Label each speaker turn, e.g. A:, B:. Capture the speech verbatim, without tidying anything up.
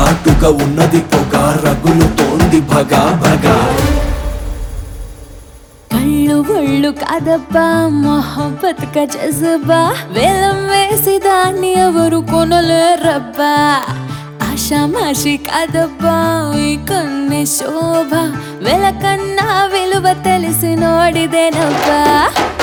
A: ఘాటుగా ఉన్నది పొగ రగులుతోంది భగా భగా
B: కళ్ళు ఒళ్ళు కాదబ్బా మొహబ్బత్ కా జజబా వేలం వేసి దాన్ని ఎవరు కొనలేరబ్బా ఆషామాషి కాదబ్బా ఈ కన్నే శోభ వెలకన్నా విలువ తెలిసినోడిదేనబ్బా